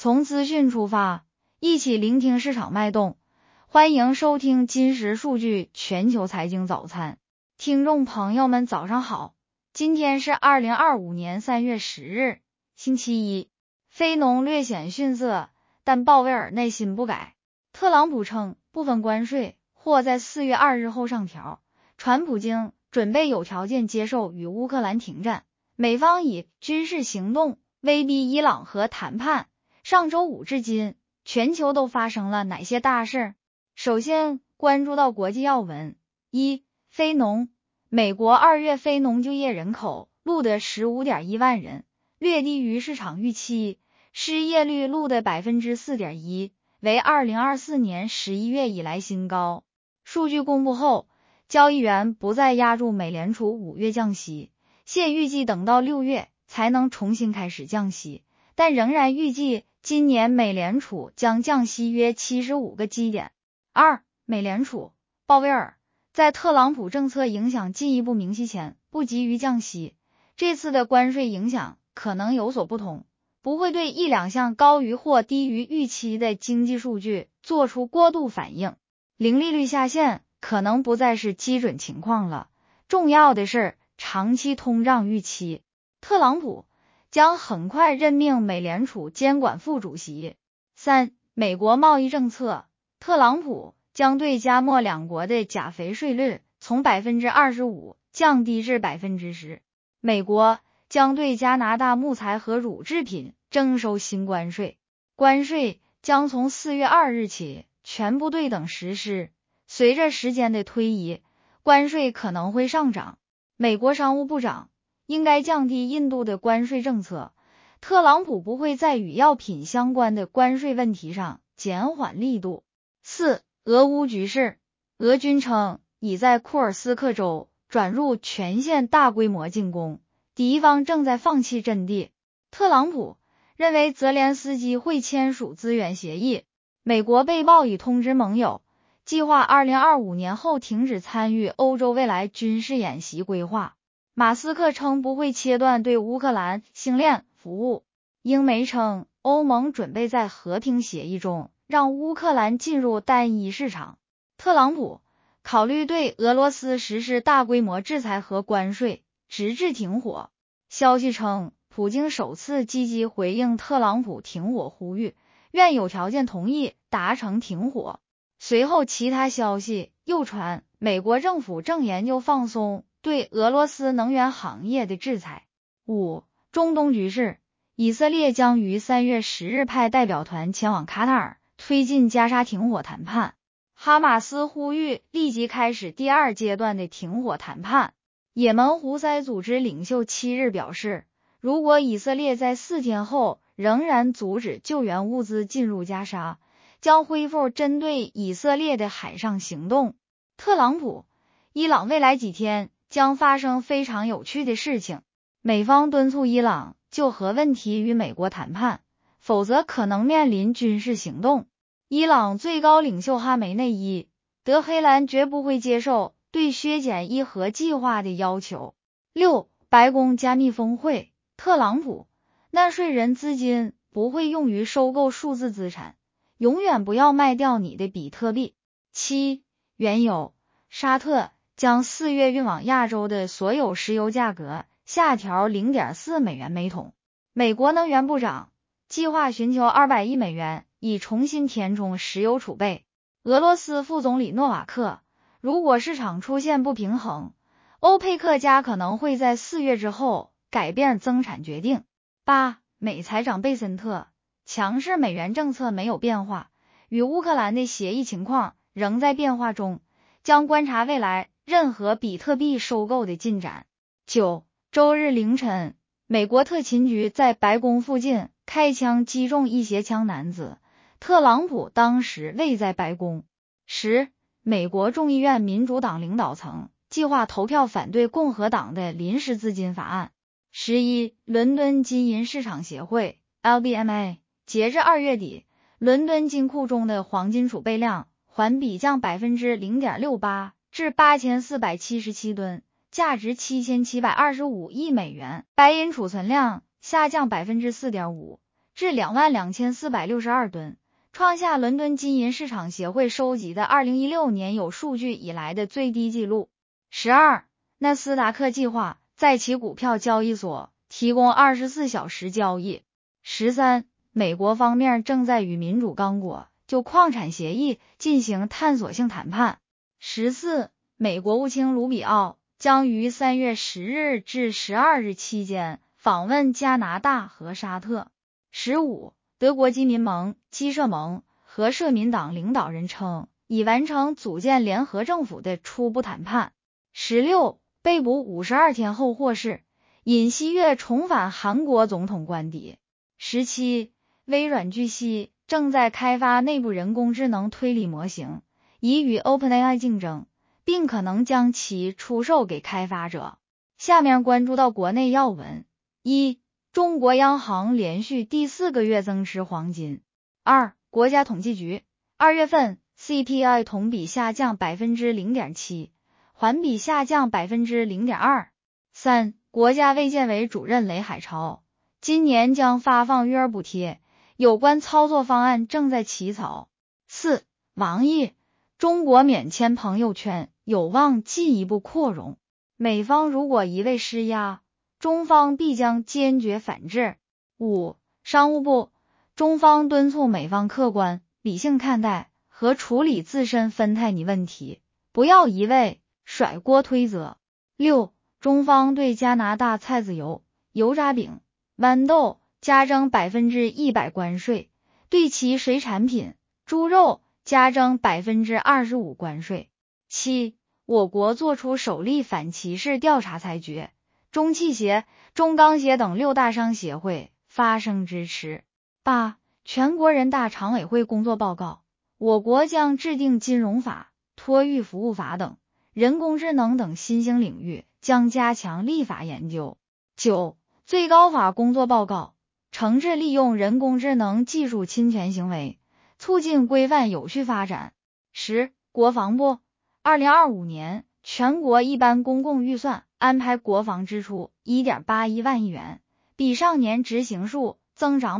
从资讯出发，一起聆听市场脉动。欢迎收听今时数据全球财经早餐。听众朋友们早上好，今天是2025年3月10日，星期一。非农略显逊色，但鲍威尔内心不改。特朗普称部分关税或在4月2日后上调，传普京准备有条件接受与乌克兰停战，美方以军事行动威逼伊朗和谈判。上周五至今，全球都发生了哪些大事？首先关注到国际要闻。一、非农。美国2月非农就业人口录得 15.1 万人，略低于市场预期，失业率录得 4.1%， 为2024年11月以来新高。数据公布后，交易员不再押注美联储5月降息，现预计等到6月才能重新开始降息，但仍然预计今年美联储将降息约75个基点。二、美联储。鲍威尔在特朗普政策影响进一步明晰前不急于降息，这次的关税影响可能有所不同，不会对一两项高于或低于预期的经济数据做出过度反应。零利率下限可能不再是基准情况了，重要的是长期通胀预期。特朗普将很快任命美联储监管副主席。三、美国贸易政策。特朗普将对加墨两国的钾肥税率从 25% 降低至 10%。美国将对加拿大木材和乳制品征收新关税，关税将从4月2日起全部对等实施。随着时间的推移，关税可能会上涨。美国商务部长应该降低印度的关税政策，特朗普不会在与药品相关的关税问题上减缓力度。四、俄乌局势。俄军称已在库尔斯克州转入全线大规模进攻，敌方正在放弃阵地。特朗普认为泽连斯基会签署资源协议。美国被曝已通知盟友，计划2025年后停止参与欧洲未来军事演习规划。马斯克称不会切断对乌克兰星链服务。英媒称欧盟准备在和平协议中让乌克兰进入单一市场。特朗普考虑对俄罗斯实施大规模制裁和关税，直至停火。消息称，普京首次积极回应特朗普停火呼吁，愿有条件同意达成停火。随后其他消息又传，美国政府正研究放松对俄罗斯能源行业的制裁。五、中东局势。以色列将于3月10日派代表团前往卡塔尔，推进加沙停火谈判。哈马斯呼吁立即开始第二阶段的停火谈判。也门胡塞组织领袖7日表示，如果以色列在4天后仍然阻止救援物资进入加沙，将恢复针对以色列的海上行动。特朗普，伊朗未来几天将发生非常有趣的事情。美方敦促伊朗就核问题与美国谈判，否则可能面临军事行动。伊朗最高领袖哈梅内伊，德黑兰绝不会接受对削减伊核计划的要求。六、白宫加密峰会。特朗普，纳税人资金不会用于收购数字资产，永远不要卖掉你的比特币。七、原油。沙特将4月运往亚洲的所有石油价格下调 0.4 美元每桶。美国能源部长计划寻求200亿美元以重新填充石油储备。俄罗斯副总理诺瓦克，如果市场出现不平衡，欧佩克加可能会在4月之后改变增产决定。八、美财长贝森特，强势美元政策没有变化，与乌克兰的协议情况仍在变化中，将观察未来任何比特币收购的进展。九、周日凌晨，美国特勤局在白宫附近开枪击中一携枪男子，特朗普当时未在白宫。十、美国众议院民主党领导层计划投票反对共和党的临时资金法案。11、伦敦金银市场协会 LBMA， 截至2月底，伦敦金库中的黄金储备量环比降 0.68% 至8477吨，价值7725亿美元。白银储存量下降 4.5% 至22462吨，创下伦敦金银市场协会收集的2016年有数据以来的最低纪录。12. 纳斯达克计划在其股票交易所提供24小时交易。13. 美国方面正在与民主刚果就矿产协议进行探索性谈判。14. 美国务卿卢比奥将于3月10日至12日期间访问加拿大和沙特。15. 德国基民盟、基社盟和社民党领导人称，已完成组建联合政府的初步谈判。16. 被捕52天后获释，尹锡悦重返韩国总统官邸。17. 微软据悉正在开发内部人工智能推理模型，以与 OpenAI 竞争，并可能将其出售给开发者。下面关注到国内要闻。1. 中国央行连续第4个月增持黄金。2. 国家统计局2月份 CPI 同比下降 0.7%， 环比下降 0.2%。3. 国家卫健委主任雷海超今年将发放育儿补贴，有关操作方案正在起草。4. 王毅中国免签朋友圈有望进一步扩容，美方如果一味施压，中方必将坚决反制。5. 商务部中方敦促美方客观理性看待和处理自身芬太尼问题，不要一味甩锅推责。6. 中方对加拿大菜籽油、油炸饼、豌豆加征100%关税，对其水产品、猪肉加征25%关税。7. 我国作出首例反歧视调查裁决，中汽协、中钢协等6大商协会发声支持。8. 全国人大常委会工作报告，我国将制定金融法、托育服务法等人工智能等新兴领域将加强立法研究。9. 最高法工作报告，惩治利用人工智能技术侵权行为，促进规范有序发展。10. 国防部2025年全国一般公共预算安排国防支出 1.81 万亿元，比上年执行数增长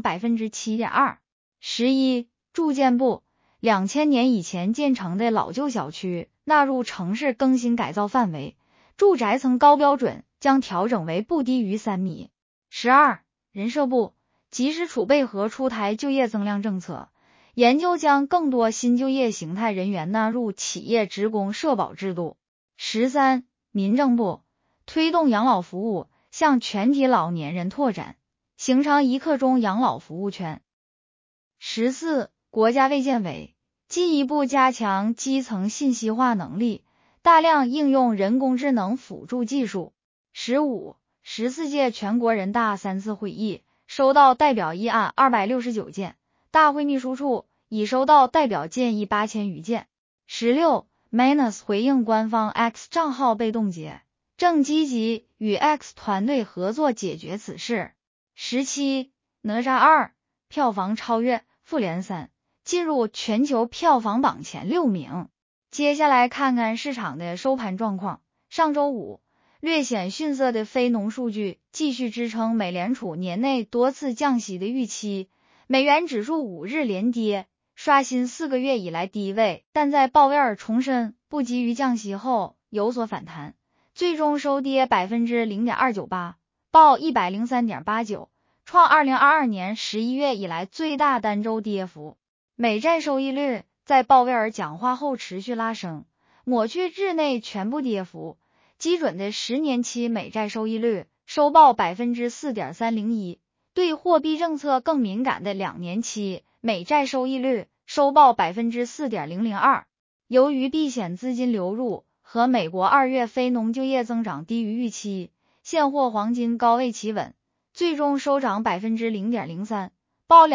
7.2%。11. 住建部2000年以前建成的老旧小区纳入城市更新改造范围，住宅层高标准将调整为不低于3米。12. 人社部及时储备和出台就业增量政策，研究将更多新就业形态人员纳入企业职工社保制度。13. 民政部推动养老服务向全体老年人拓展，形成一刻钟养老服务圈。14. 国家卫健委进一步加强基层信息化能力，大量应用人工智能辅助技术。15. 14届全国人大3次会议收到代表议案269件，大会秘书处已收到代表建议8000余件。16. Manus 回应官方 X 账号被冻结，正积极与 X 团队合作解决此事。17. 哪吒2票房超越复联3，进入全球票房榜前6名。接下来看看市场的收盘状况。上周五，略显逊色的非农数据继续支撑美联储年内多次降息的预期，美元指数5日连跌，刷新4个月以来低位，但在鲍威尔重申不急于降息后有所反弹，最终收跌 0.298%， 报 103.89， 创2022年11月以来最大单周跌幅。美债收益率在鲍威尔讲话后持续拉升，抹去日内全部跌幅，基准的10年期美债收益率收报 4.301%， 对货币政策更敏感的2年期美债收益率收报 4.002%。 由于避险资金流入和美国2月非农就业增长低于预期，现货黄金高位企稳，最终收涨 0.03%， 报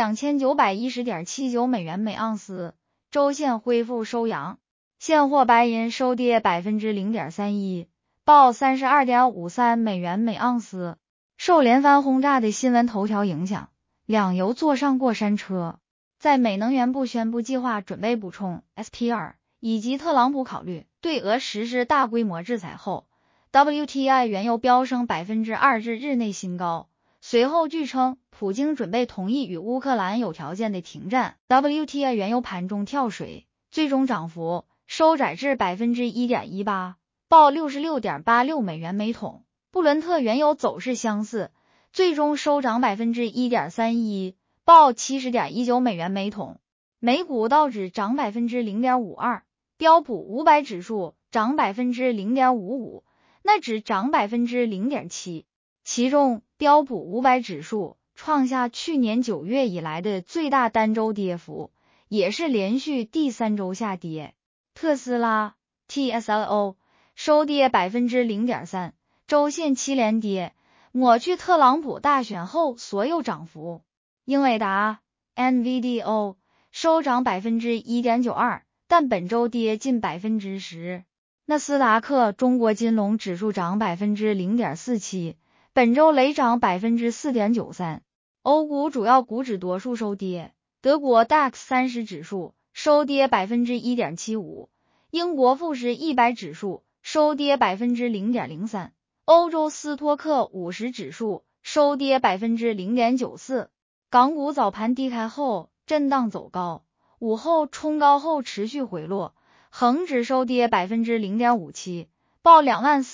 2910.79 美元每盎司，周线恢复收阳。现货白银收跌 0.31%， 报 32.53 美元每盎司。受连番轰炸的新闻头条影响，两油坐上过山车。在美能源部宣布计划准备补充 SPR， 以及特朗普考虑对俄实施大规模制裁后， WTI 原油飙升 2% 至日内新高， 随后据称，普京准备同意与乌克兰有条件的停战。WTI 原油盘中跳水，最终涨幅收窄至 1.18%， 报 66.86 美元每桶。布伦特原油走势相似，最终收涨 1.31%， 报 70.19 美元每桶。美股道指涨 0.52%， 标普500指数涨 0.55%， 纳指涨 0.7%。其中标普500指数创下去年9月以来的最大单周跌幅，也是连续第3周下跌。特斯拉 TSLO 收跌 0.3%， 周线7连跌，抹去特朗普大选后所有涨幅。英伟达 NVDO 收涨 1.92%， 但本周跌近 10%。纳斯达克中国金龙指数涨 0.47%， 本周累涨 4.93%。欧股主要股指多数收跌，德国 DAX 30指数收跌 1.75%， 英国富时100指数收跌 0.03%， 欧洲斯托克50指数收跌 0.94%。港股早盘低开后震荡走高，午后冲高后持续回落，恒指收跌 0.57%， 报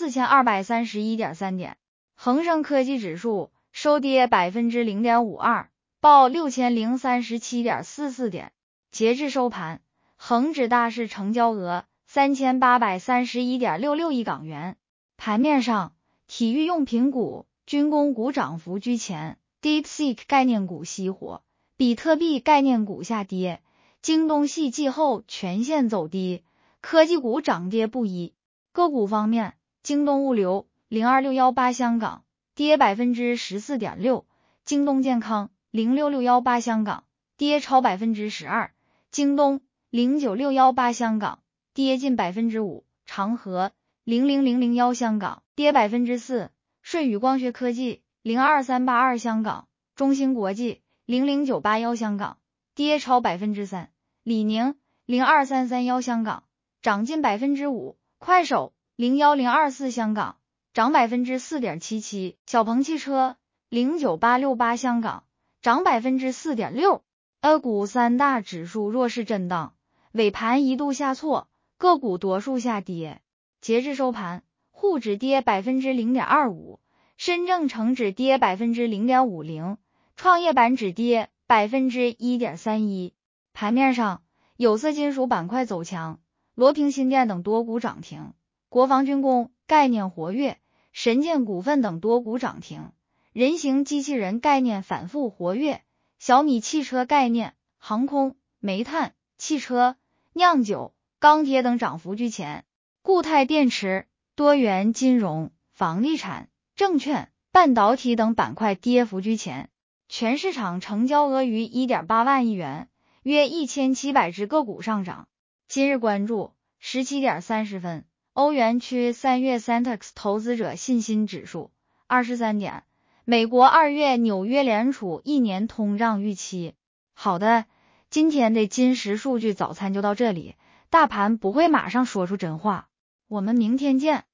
24,231.3 点。恒生科技指数收跌 0.52%， 报 6037.44 点。截至收盘，恒指大市成交额 3831.66 亿港元。盘面上，体育用品股、军工股涨幅居前， DeepSeek 概念股熄火，比特币概念股下跌，京东系季后全线走低，科技股涨跌不一。个股方面，京东物流02618香港跌 14.6%， 京东健康06618香港跌超 12%， 京东09618香港跌近 5%， 长和00001香港跌 4%， 舜宇光学科技02382香港，中芯国际00981香港跌超 3%， 李宁02331香港涨近 5%， 快手01024香港涨 4.77%， 小鹏汽车09868香港涨 4.6%。 A 股三大指数弱势震荡，尾盘一度下挫，个股多数下跌。截至收盘，沪指跌 0.25%， 深证成指跌 0.50%， 创业板指跌 1.31%。 盘面上，有色金属板块走强，罗平新电等多股涨停，国防军工概念活跃，神剑股份等多股涨停，人形机器人概念反复活跃，小米汽车概念、航空、煤炭、汽车、酿酒、钢铁等涨幅居前，固态电池、多元金融、房地产、证券、半导体等板块跌幅居前。全市场成交额逾 1.8 万亿元，约1700只个股上涨。今日关注17点30分，欧元区3月 Centex 投资者信心指数23点，美国2月纽约联储1年通胀预期。好的，今天的金石数据早餐就到这里，大盘不会马上说出真话，我们明天见。